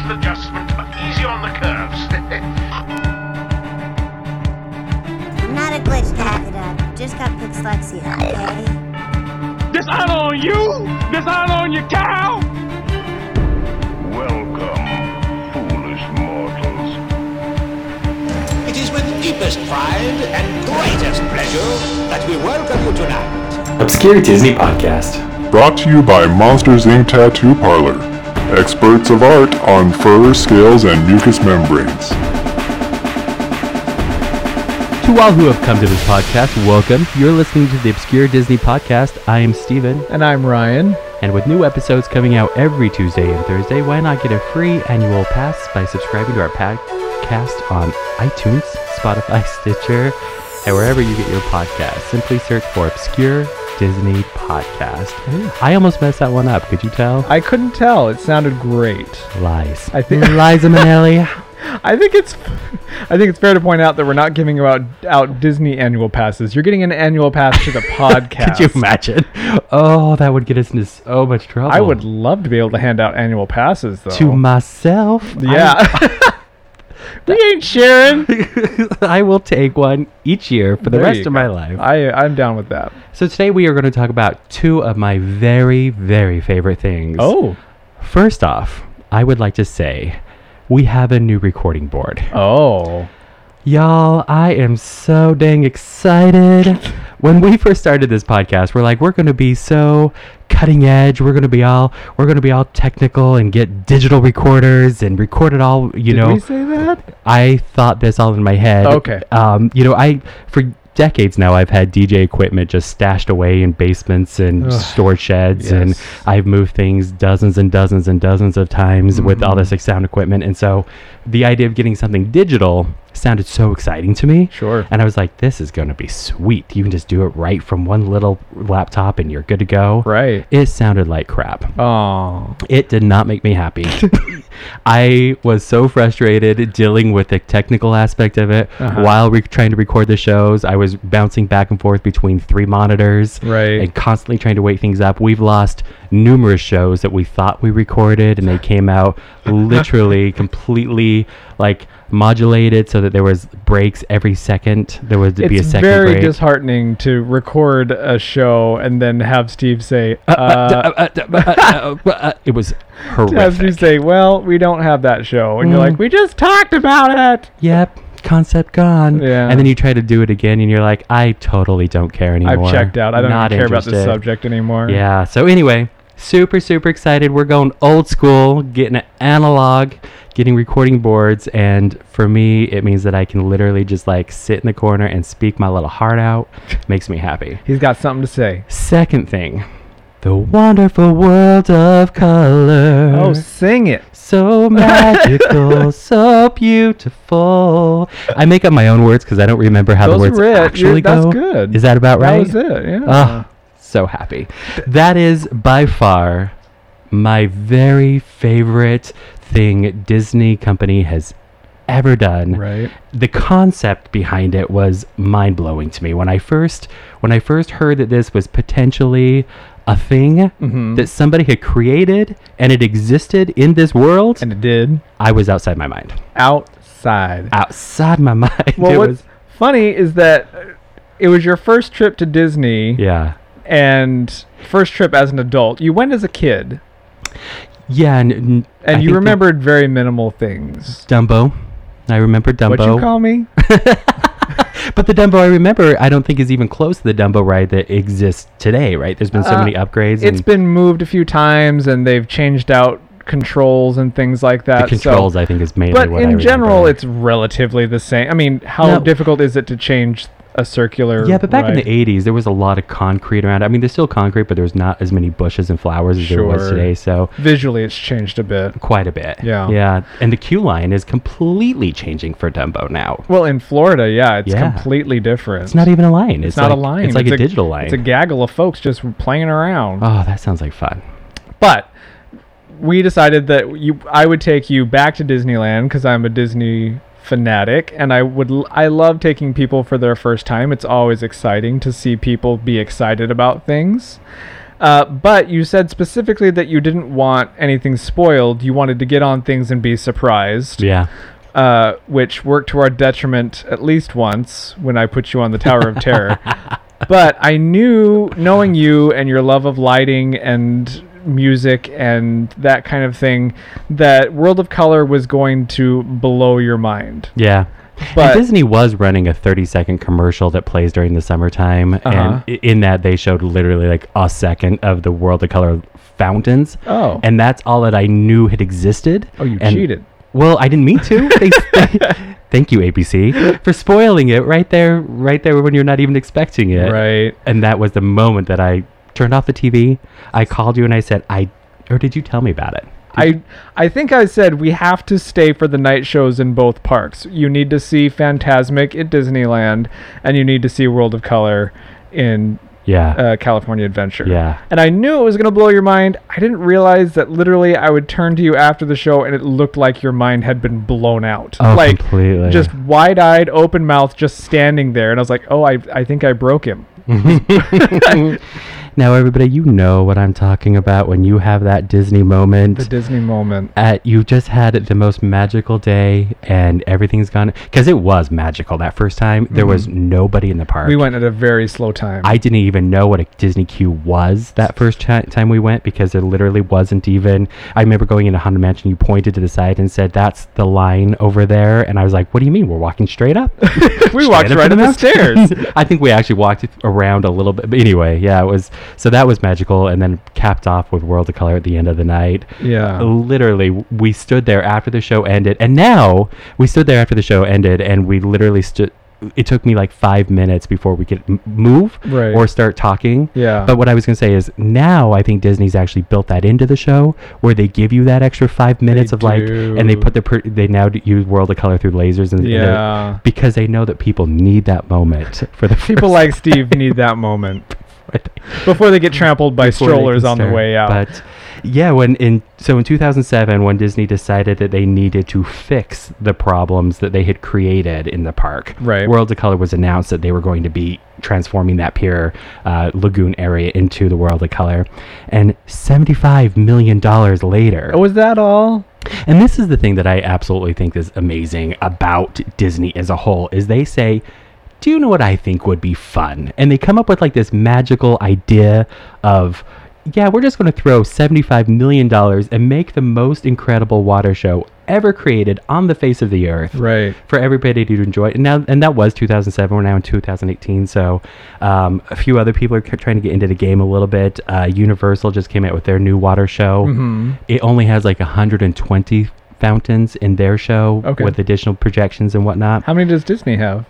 an adjustment, but easy on the curves. I'm not a glitch tacked. Just got dyslexia, okay? Dishonor on you! Dishonor on your cow! Welcome, foolish mortals. It is with deepest pride and greatest pleasure that we welcome you tonight. Obscure Disney Podcast. Brought to you by Monsters Inc. Tattoo Parlor. Experts of art on fur, scales, and mucous membranes. To all who have come to this podcast, welcome. You're listening to the Obscure Disney Podcast. I am Steven. And I'm Ryan. And with new episodes coming out every Tuesday and Thursday, why not get a free annual pass by subscribing to our podcast on iTunes, Spotify, Stitcher, and wherever you get your podcasts. Simply search for Obscure Disney Podcast. I almost messed that one up. Could you tell? I couldn't tell. It sounded great. Lies. I think Liza Minnelli. I think it's fair to point out that we're not giving out Disney annual passes. You're getting an annual pass to the podcast. Could you imagine? Oh, that would get us into so much trouble. I would love to be able to hand out annual passes, though. To myself? Yeah. We ain't sharing. I will take one each year for the rest of my life. I'm down with that. So today we are going to talk about two of my very, very favorite things. Oh. First off, I would like to say we have a new recording board. Oh. Y'all, I am so dang excited. When we first started this podcast, we're going to be so cutting edge. We're going to be all technical and get digital recorders and record it all, Did we say that? I thought this all in my head. Okay. For decades now, I've had DJ equipment just stashed away in basements and storage sheds, and I've moved things dozens and dozens and dozens of times with all this sound equipment. And so the idea of getting something digital sounded so exciting to me. Sure. And I was like, this is going to be sweet. You can just do it right from one little laptop and you're good to go. Right. It sounded like crap. Oh. It did not make me happy. I was so frustrated dealing with the technical aspect of it while trying to record the shows. I was bouncing back and forth between 3 monitors and constantly trying to wake things up. We've lost numerous shows that we thought we recorded, and they came out literally completely modulated so that there was breaks every second. There would be a second break. It's very disheartening to record a show and then have Steve say, it was horrific. Have Steve say, well, we don't have that show. And you're like, we just talked about it. Yep. Concept gone. Yeah. And then you try to do it again and you're like, I totally don't care anymore. I've checked out. I don't even care about this subject anymore. Yeah. So anyway, super, super excited. We're going old school, getting an analog, getting recording boards. And for me, it means that I can literally just sit in the corner and speak my little heart out. Makes me happy. He's got something to say. Second thing, the wonderful world of color. Oh, sing it. So magical, so beautiful. I make up my own words because I don't remember how the words actually go. That's good. Is that about right? That was it, yeah. So happy. That is by far my very favorite thing Disney Company has ever done. Right. The concept behind it was mind-blowing to me. When I first heard that this was potentially a thing that somebody had created and it existed in this world, and it did, I was outside my mind. Outside my mind. Well, what's funny is that it was your first trip to Disney. Yeah. And first trip as an adult. You went as a kid. Yeah, and you remembered very minimal things. Dumbo. I remember Dumbo. What'd you call me? But the Dumbo I remember, I don't think is even close to the Dumbo ride that exists today, right? There's been so many upgrades. It's been moved a few times, and they've changed out controls and things like that. The controls, I think, is mainly what I remember. But in general, it's relatively the same. I mean, how difficult is it to change a circular but back ride? in the 80s, there was a lot of concrete around it. I mean, there's still concrete, but there's not as many bushes and flowers as there was today. So visually, it's changed a bit. Quite a bit. Yeah. Yeah. And the queue line is completely changing for Dumbo now. Well, in Florida, it's completely different. It's not even a line. It's not a line. It's like a digital line. It's a gaggle of folks just playing around. Oh, that sounds like fun. But we decided that I would take you back to Disneyland because I'm a Disney fanatic, and I love taking people for their first time. It's always exciting to see people be excited about things. But you said specifically that you didn't want anything spoiled. You wanted to get on things and be surprised. Yeah. Which worked to our detriment at least once when I put you on the Tower of Terror. But I knew, knowing you and your love of lighting and music and that kind of thing, that World of Color was going to blow your mind. Yeah. But and Disney was running a 30-second commercial that plays during the summertime. And in that, they showed literally like a second of the World of Color fountains. Oh. And that's all that I knew had existed. Oh, you And cheated. Well, I didn't mean to. Thank you, ABC, for spoiling it right there when you're not even expecting it. Right. And that was the moment that I turned off the TV. I called you and I said, or did you tell me about it? I think I said we have to stay for the night shows in both parks. You need to see Fantasmic at Disneyland, and you need to see World of Color in California Adventure. Yeah. And I knew it was going to blow your mind. I didn't realize that literally I would turn to you after the show and it looked like your mind had been blown out. Oh, like, completely. Just wide-eyed, open mouth, just standing there. And I was like, oh, I think I broke him. Now, everybody, you know what I'm talking about when you have that Disney moment. The Disney moment. You just had the most magical day, and everything's gone. Because it was magical that first time. There was nobody in the park. We went at a very slow time. I didn't even know what a Disney queue was that first time we went, because there literally wasn't even. I remember going into Haunted Mansion, you pointed to the side and said, "That's the line over there." And I was like, "What do you mean? We're walking straight up?" We walked right up the stairs. I think we actually walked around a little bit. But anyway, yeah, it was. So that was magical, and then capped off with World of Color at the end of the night. Yeah. Literally, we stood there after the show ended, and now we stood there after the show ended, and we literally stood. It took me like 5 minutes before we could move or start talking. Yeah. But what I was going to say is now I think Disney's actually built that into the show where they give you that extra 5 minutes of like, and they put they now use World of Color through lasers and because they know that people need that moment for the people like Steve need that moment before they get trampled by strollers on the way out. But yeah, in 2007, when Disney decided that they needed to fix the problems that they had created in the park, World of Color was announced that they were going to be transforming that pier lagoon area into the World of Color, and $75 million later. Oh, was that all? And this is the thing that I absolutely think is amazing about Disney as a whole, is they say, do you know what I think would be fun? And they come up with like this magical idea of, yeah, we're just going to throw $75 million and make the most incredible water show ever created on the face of the earth, for everybody to enjoy. And that was 2007. We're now in 2018. So a few other people are trying to get into the game a little bit. Universal just came out with their new water show. It only has like 120 fountains in their show with additional projections and whatnot. How many does Disney have?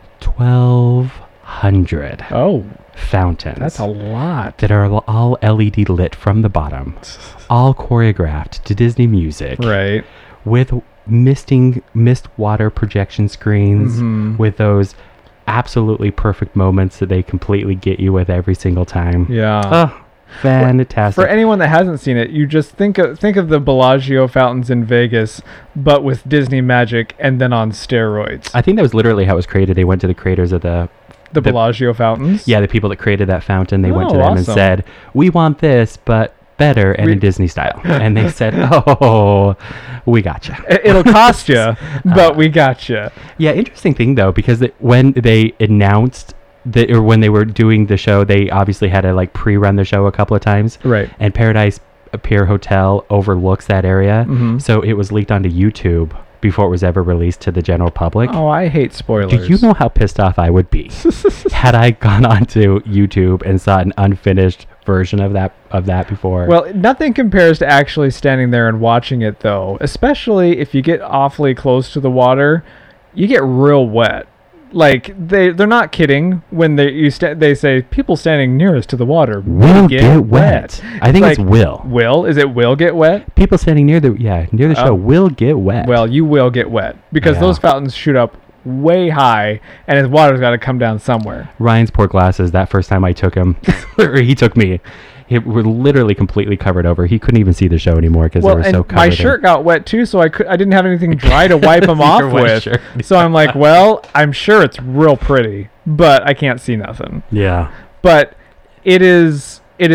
1,200 fountains. That's a lot. That are all LED lit from the bottom, all choreographed to Disney music, with mist water projection screens, with those absolutely perfect moments that they completely get you with every single time. Fantastic. For anyone that hasn't seen it, you just think of the Bellagio fountains in Vegas, but with Disney magic and then on steroids. I think that was literally how it was created. They went to the creators of the Bellagio fountains? Yeah, the people that created that fountain. They went to them and said, we want this, but better and in Disney style. And they said, oh, we got you. It'll cost you, but we got you. Yeah, interesting thing, though, because when they announced or when they were doing the show, they obviously had to like pre-run the show a couple of times. And Paradise Pier Hotel overlooks that area. So it was leaked onto YouTube before it was ever released to the general public. Oh, I hate spoilers. Do you know how pissed off I would be had I gone onto YouTube and saw an unfinished version of that before? Well, nothing compares to actually standing there and watching it, though. Especially if you get awfully close to the water, you get real wet. Like they're not kidding when they say people standing nearest to the water will get wet. I think it's will. Will? Is it will get wet? People standing near the show will get wet. Well, you will get wet because those fountains shoot up way high and his water's got to come down somewhere. Ryan's poor glasses, that first time I took him, or he took me, were literally completely covered over. He couldn't even see the show anymore because they were so covered. My shirt got wet too, so I didn't have anything dry to wipe them off with. Shirt. So I'm like, well, I'm sure it's real pretty, but I can't see nothing. Yeah. But it is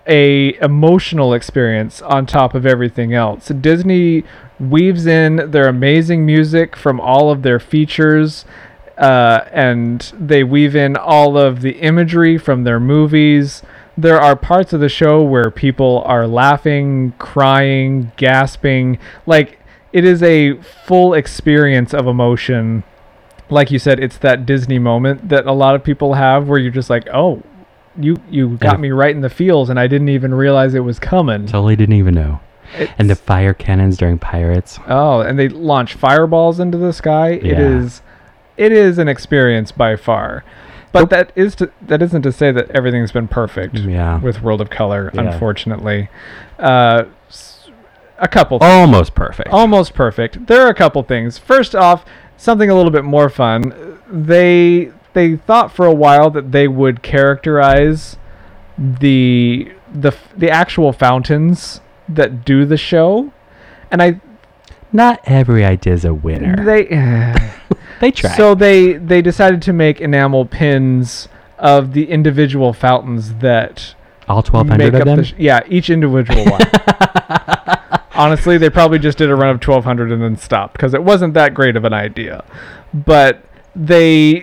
a emotional experience on top of everything else. Disney weaves in their amazing music from all of their features, and they weave in all of the imagery from their movies. There are parts of the show where people are laughing, crying, gasping. Like, it is a full experience of emotion. Like you said, it's that Disney moment that a lot of people have where you're just like, oh, you got me right in the feels, and I didn't even realize it was coming. Totally didn't even know. And the fire cannons during Pirates. Oh, and they launch fireballs into the sky. Yeah. It is an experience by far. But that isn't to say that everything's been perfect with World of Color, unfortunately. A couple things. Almost perfect. Almost perfect. There are a couple things. First off, something a little bit more fun. They thought for a while that they would characterize the actual fountains that do the show, and not every idea is a winner. They try. So they decided to make enamel pins of the individual fountains that all 1,200 of them. Each individual one. Honestly, they probably just did a run of 1,200 and then stopped because it wasn't that great of an idea. But they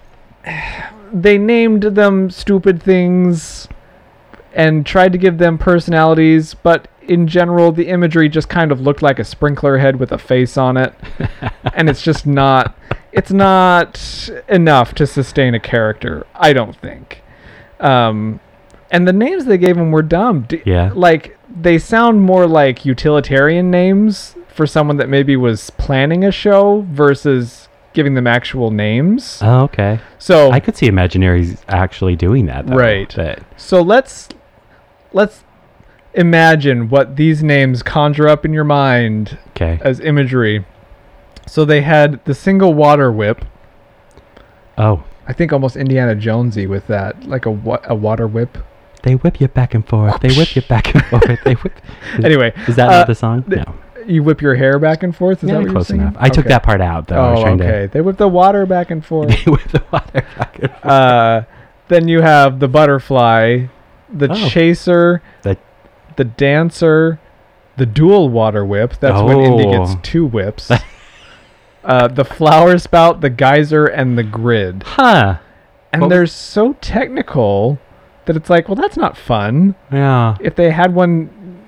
named them stupid things and tried to give them personalities, but in general, the imagery just kind of looked like a sprinkler head with a face on it. And it's just not enough to sustain a character, I don't think. And the names they gave them were dumb. Like, they sound more like utilitarian names for someone that maybe was planning a show versus giving them actual names. Oh, okay. So I could see Imagineers actually doing that, though. Right. But so let's imagine what these names conjure up in your mind as imagery. So they had the single water whip. Oh. I think almost Indiana Jonesy with that, like a water whip. They whip you back and forth. They whip you back and forth. They whip. Anyway, is that not the song? No. You whip your hair back and forth? Is that what close you're saying? enough. I took that part out, though. Oh, okay. They whip the water back and forth. They whip the water back and forth. Then you have the butterfly, the chaser, the dancer, the dual water whip. That's when Indy gets 2 whips. The flower spout, the geyser, and the grid. Huh. And they're so technical that it's like, well, that's not fun. Yeah. If they had one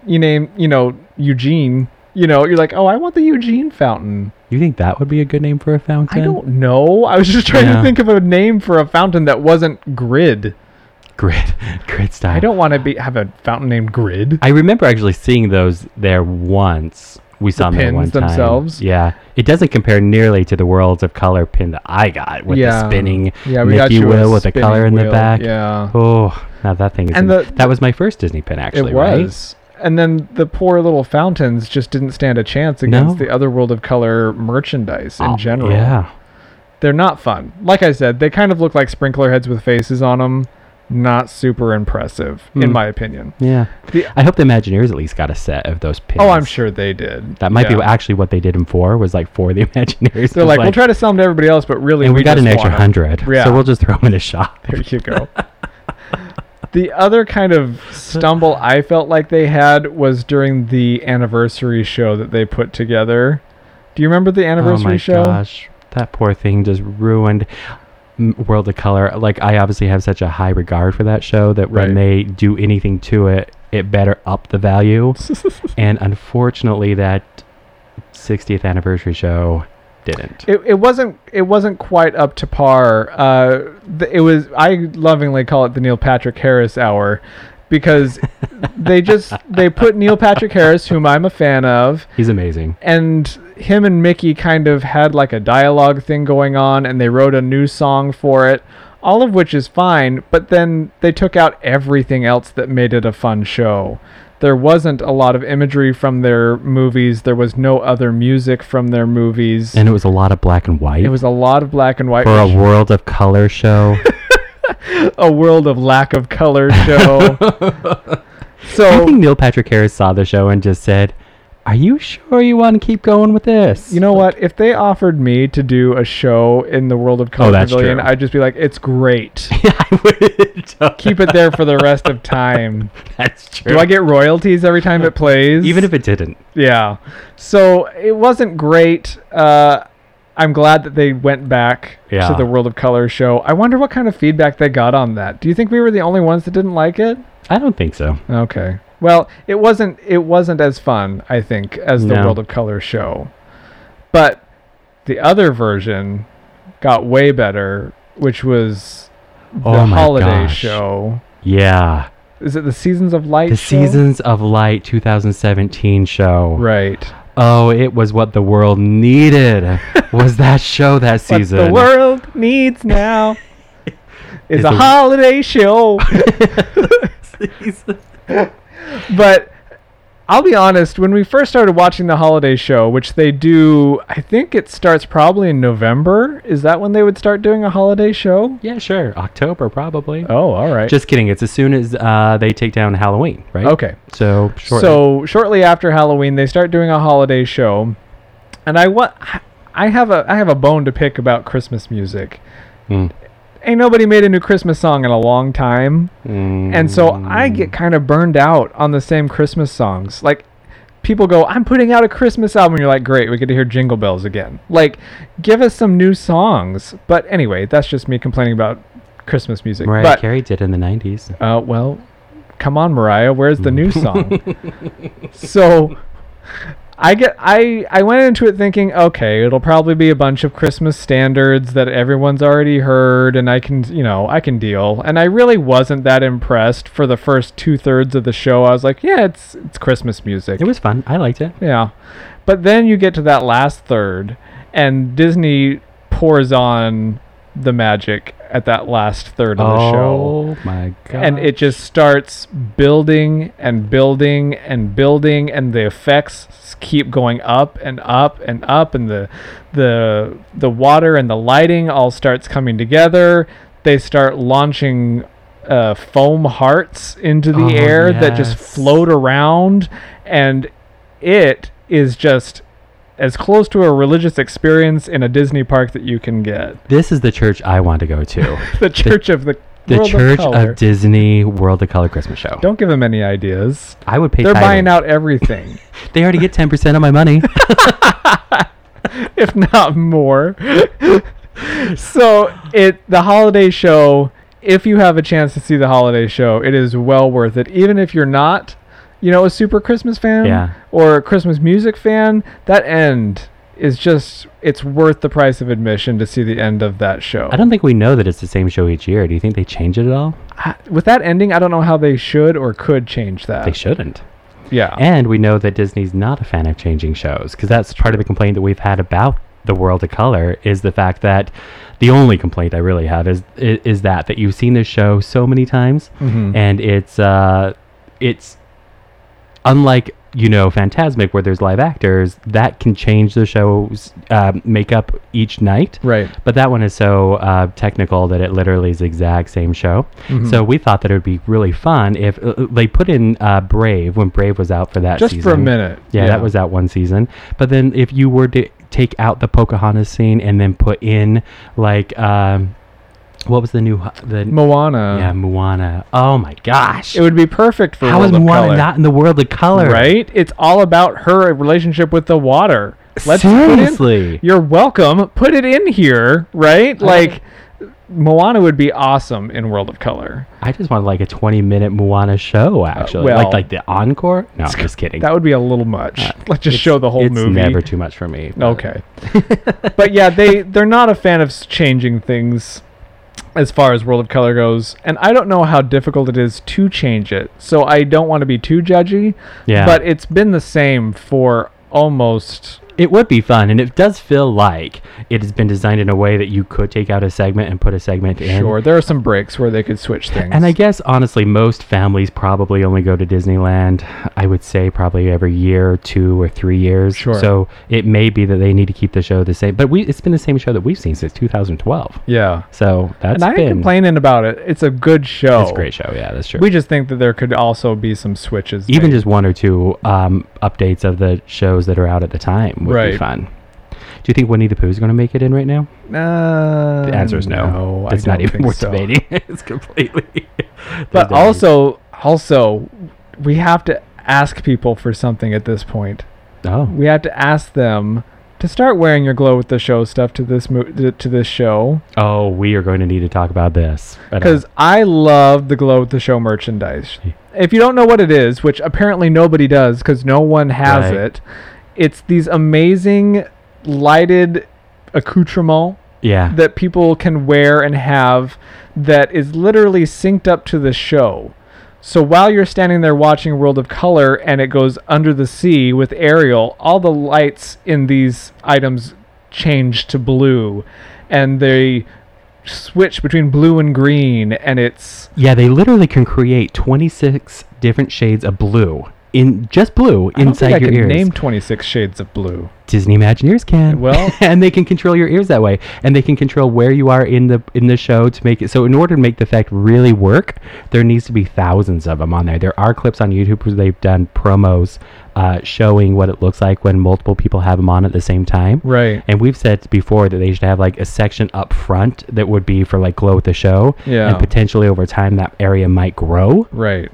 Eugene, you're like, oh, I want the Eugene fountain. You think that would be a good name for a fountain? I don't know. I was just trying to think of a name for a fountain that wasn't Grid. Grid style. I don't want to have a fountain named Grid. I remember actually seeing those there once. We saw them there one time. Themselves. Yeah, it doesn't compare nearly to the Worlds of Color pin that I got with the spinning Mickey wheel with the color in the back. Yeah. Oh, now that thing is. That was my first Disney pin, actually. It was. Right? And then the poor little fountains just didn't stand a chance against the other World of Color merchandise in general. Yeah. They're not fun. Like I said, they kind of look like sprinkler heads with faces on them. Not super impressive, in my opinion. Yeah. I hope the Imagineers at least got a set of those pins. Oh, I'm sure they did. That might be actually what they did them for, was like for the Imagineers. They're like, we'll try to sell them to everybody else, but really we got an extra 100. So we'll just throw them in the shop. There you go. The other kind of stumble I felt like they had was during the anniversary show that they put together. Do you remember the anniversary show? Oh my gosh. That poor thing just ruined World of Color. Like, I obviously have such a high regard for that show that when they do anything to it, it better up the value. And unfortunately, that 60th anniversary show didn't. It wasn't quite up to par. It was, I lovingly call it the Neil Patrick Harris hour, because they put Neil Patrick Harris, whom I'm a fan of. He's amazing. And him and Mickey kind of had like a dialogue thing going on, and they wrote a new song for it, all of which is fine, but then they took out everything else that made it a fun show. There wasn't a lot of imagery from their movies. There was no other music from their movies. And it was a lot of black and white. It was a lot of black and white. For a World of Color show. A world of lack of color show. So I think Neil Patrick Harris saw the show and just said, are you sure you want to keep going with this? You know what? If they offered me to do a show in the World of Color that's Pavilion, true. I'd just be like, it's great. I would. Keep it there for the rest of time. That's true. Do I get royalties every time it plays? Even if it didn't. Yeah. So it wasn't great. I'm glad that they went back to the World of Color show. I wonder what kind of feedback they got on that. Do you think we were the only ones that didn't like it? I don't think so. Okay. Well, it wasn't as fun, I think, as the World of Color show. But the other version got way better, which was the holiday show. Yeah. Is it the Seasons of Light The show? Seasons of Light 2017 show. Right. Oh, it was what the world needed. Was that show that season? What the world needs now is a holiday show. But I'll be honest, when we first started watching the holiday show, which they do, I think it starts probably in November. Is that when they would start doing a holiday show? Yeah, sure. October, probably. Oh, all right. Just kidding. It's as soon as they take down Halloween, right? Okay. So shortly after Halloween, they start doing a holiday show. And I have a bone to pick about Christmas music. Ain't nobody made a new Christmas song in a long time. And so I get kind of burned out on the same Christmas songs. Like, people go, I'm putting out a Christmas album. You're like, great, we get to hear Jingle Bells again. Like, give us some new songs. But anyway, that's just me complaining about Christmas music. Mariah Carey did in the 90s. Well, come on, Mariah, where's the new song? So I went into it thinking, okay, it'll probably be a bunch of Christmas standards that everyone's already heard, and I can deal. And I really wasn't that impressed for the first 2/3 of the show. I was like, yeah, it's Christmas music. It was fun. I liked it. Yeah. But then you get to that last third, and Disney pours on the magic at that last third of the show. Oh my god. And it just starts building and building and building, and the effects keep going up and up and up, and the water and the lighting all starts coming together. They start launching foam hearts into the air that just float around, and it is just as close to a religious experience in a Disney park that you can get. This is the church I want to go to. The Church of the World Church of Color. of Disney World of Color Christmas show. Don't give them any ideas. I would pay. They're tithing. buying out everything. They already get 10% of my money. If not more. So the holiday show, if you have a chance to see the holiday show, it is well worth it. Even if you're not, a super Christmas fan or a Christmas music fan, that end is just, it's worth the price of admission to see the end of that show. I don't think we know that it's the same show each year. Do you think they change it at all? With that ending, I don't know how they should or could change that. They shouldn't. Yeah. And we know that Disney's not a fan of changing shows, because that's part of the complaint that we've had about the World of Color, is the fact that the only complaint I really have is that you've seen this show so many times, and it's unlike Fantasmic, where there's live actors that can change the show's makeup each night. Right. But that one is so technical that it literally is the exact same show. So we thought that it would be really fun if they put in Brave, when Brave was out for that season. Just for a minute. Yeah, that was out one season. But then if you were to take out the Pocahontas scene and then put in like what was the Moana? Yeah, Moana. Oh my gosh! It would be perfect for How World is of Moana Color. not in the World of Color? Right? It's all about her relationship with the water. Seriously. You're welcome. Put it in here, right? Moana would be awesome in World of Color. I just want like a 20-minute Moana show, actually. like the encore? No, I'm just kidding. That would be a little much. Let's just show the whole movie. It's never too much for me. Okay. But yeah, they're not a fan of changing things as far as World of Color goes. And I don't know how difficult it is to change it. So I don't want to be too judgy. Yeah. But it's been the same for almost It would be fun, and it does feel like it has been designed in a way that you could take out a segment and put a segment in. Sure, there are some breaks where they could switch things. And I guess, honestly, most families probably only go to Disneyland, I would say, probably every year, 2 or 3 years. Sure. So it may be that they need to keep the show the same. But it's been the same show that we've seen since 2012. Yeah. So that's and I been... ain't complaining about it. It's a good show. It's a great show, yeah, that's true. We just think that there could also be some switches. Even made. just 1 or 2 updates of the shows that are out at the time would be fun. Do you think Winnie the Pooh is going to make it in right now? The answer is no. It's not even worth debating. It's completely... But also, we have to ask people for something at this point. Oh. We have to ask them to start wearing your Glow with the Show stuff to this to this show. Oh, we are going to need to talk about this. Because I love the Glow with the Show merchandise. If you don't know what it is, which apparently nobody does because no one has it, it's these amazing lighted accoutrements that people can wear and have that is literally synced up to the show. So while you're standing there watching World of Color and it goes under the sea with Ariel, all the lights in these items change to blue, and they switch between blue and green, and it's... Yeah, they literally can create 26 different shades of blue. In just blue inside your ears. Name 26 shades of blue. Disney Imagineers can. Well, and they can control your ears that way, and they can control where you are in the show to make it. So in order to make the effect really work, there needs to be thousands of them on there. There are clips on YouTube where they've done promos showing what it looks like when multiple people have them on at the same time. Right. And we've said before that they should have like a section up front that would be for like Glow with the Show. Yeah. And potentially over time that area might grow. Right.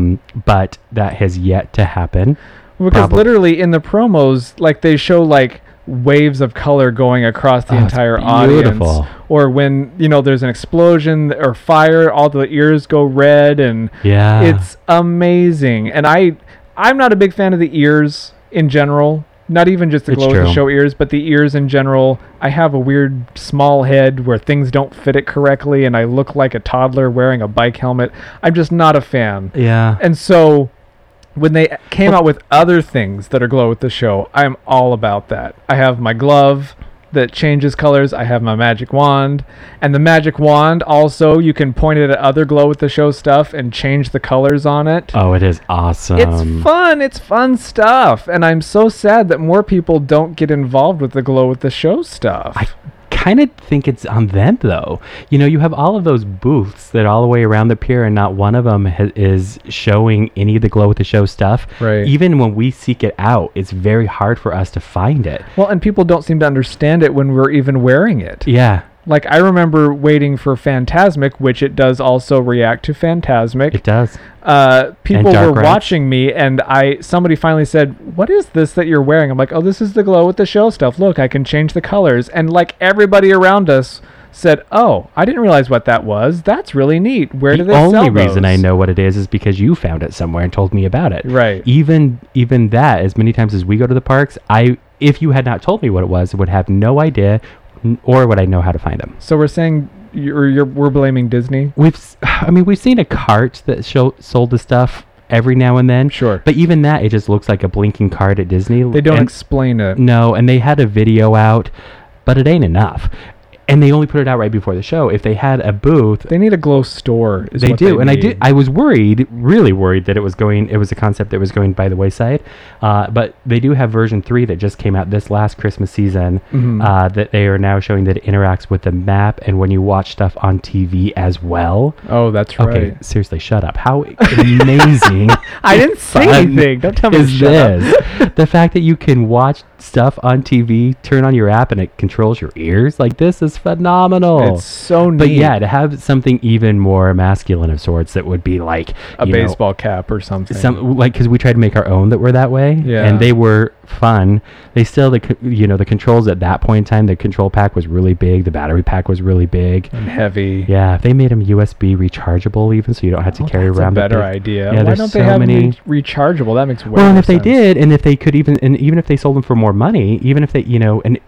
But that has yet to happen. Because literally in the promos, like they show like waves of color going across the entire audience. Or when, there's an explosion or fire, all the ears go red, and it's amazing. And I'm not a big fan of the ears in general. Not even just the Glow with the Show ears, but the ears in general. I have a weird small head where things don't fit it correctly, and I look like a toddler wearing a bike helmet. I'm just not a fan. Yeah. And so when they came out with other things that are Glow with the Show, I'm all about that. I have my glove that changes colors. I have my magic wand. And the magic wand also, you can point it at other Glow with the Show stuff and change the colors on it. Oh, it is awesome. It's fun. It's fun stuff. And I'm so sad that more people don't get involved with the Glow with the Show stuff. I kind of think it's on them, though. You have all of those booths that all the way around the pier, and not one of them is showing any of the Glow with the Show stuff. Right. Even when we seek it out, it's very hard for us to find it. Well, and people don't seem to understand it when we're even wearing it. Yeah. Like, I remember waiting for Fantasmic, which it does also react to Fantasmic. It does. People were watching me, and somebody finally said, "What is this that you're wearing?" I'm like, "Oh, this is the Glow with the Show stuff. Look, I can change the colors." And like everybody around us said, "Oh, I didn't realize what that was. That's really neat. Where do they sell those?" The only reason I know what it is because you found it somewhere and told me about it. Right. Even that, as many times as we go to the parks, if you had not told me what it was, I would have no idea, or would I know how to find them. So we're saying we're blaming Disney? We've seen a cart that sold the stuff every now and then. Sure. But even that, it just looks like a blinking cart at Disney. They don't explain it. No, and they had a video out, but it ain't enough. And they only put it out right before the show. If they had a booth, they need a Glow store. They do, and I was worried, really worried that it was a concept that was going by the wayside. But they do have version 3 that just came out this last Christmas season. That they are now showing that it interacts with the map and when you watch stuff on TV as well. Oh, that's right. Okay, seriously, shut up. How amazing! I didn't say anything. Don't tell me to shut up. The fact that you can watch stuff on TV, turn on your app, and it controls your ears. Like, this is phenomenal. It's so neat. But yeah, to have something even more masculine of sorts that would be like a baseball cap or something. Because we tried to make our own that were that way. Yeah. And they were fun. They still, the controls at that point in time, the control pack was really big. The battery pack was really big. And heavy. Yeah. If they made them USB rechargeable even, so you don't have to carry around. That's a better idea. Yeah, why don't they have them rechargeable? That makes way more sense. Well, and if they did, and if they could even if they sold them for more money, even if they, and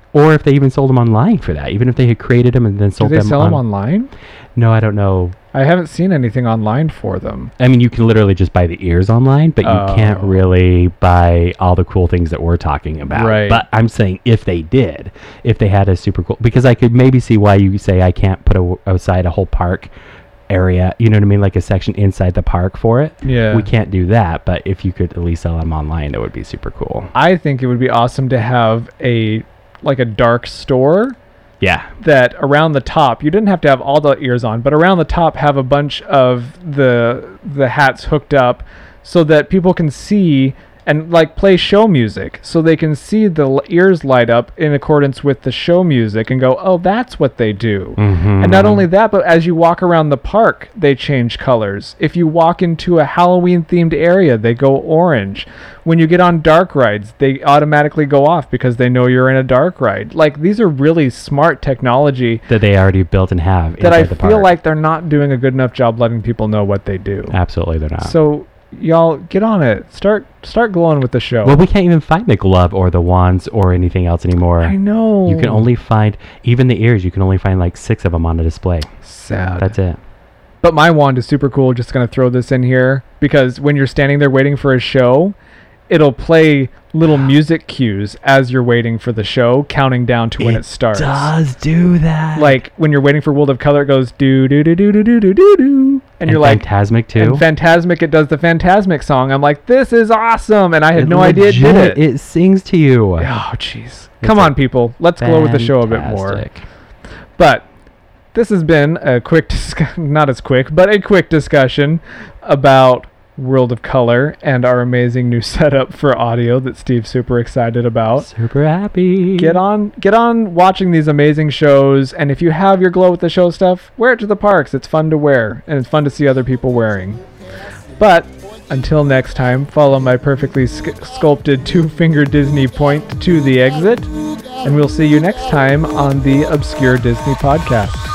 Or if they even sold them online for that. Even if they had created them and then sold them. Do they sell them online? No, I don't know. I haven't seen anything online for them. I mean, you can literally just buy the ears online, but you can't really buy all the cool things that we're talking about. Right. But I'm saying if they had a super cool, because I could maybe see why you say I can't put outside a whole park area, you know what I mean, like a section inside the park for it. Yeah. We can't do that, but if you could at least sell them online, that would be super cool. I think it would be awesome to have a dark store. Yeah. That around the top, you didn't have to have all the ears on, but around the top have a bunch of the hats hooked up so that people can see and like play show music, so they can see the ears light up in accordance with the show music and go, oh, that's what they do. Mm-hmm. And not only that, but as you walk around the park, they change colors. If you walk into a Halloween themed area, they go orange. When you get on dark rides, they automatically go off because they know you're in a dark ride. Like, these are really smart technology that they already built and have that I inside the park. feel like they're not doing a good enough job letting people know what they do. Absolutely, they're not. So y'all get on it. Start glowing with the show. Well, we can't even find the glove or the wands or anything else anymore. I know. You can only find, even the ears, you can only find like 6 of them on a display. Sad. That's it. But my wand is super cool. Just going to throw this in here because when you're standing there waiting for a show, it'll play little music cues as you're waiting for the show, counting down to when it starts. It does do that. Like when you're waiting for World of Color, it goes do do do do do do do do do, and you're like Fantasmic too. And Fantasmic, it does the Fantasmic song. I'm like, this is awesome, and I had no idea it did it. It sings to you. Oh, jeez. Come on, people. Let's glow with the show a bit more. Fantastic. But this has been a quick, not as quick, but a quick discussion about World of Color and our amazing new setup for audio that Steve's super excited about. Super happy. Get on watching these amazing shows, and if you have your glow with the show stuff, wear it to the parks. It's fun to wear, and it's fun to see other people wearing. But until next time, follow my perfectly sculpted 2-finger Disney point to the exit, and we'll see you next time on the Obscure Disney Podcast.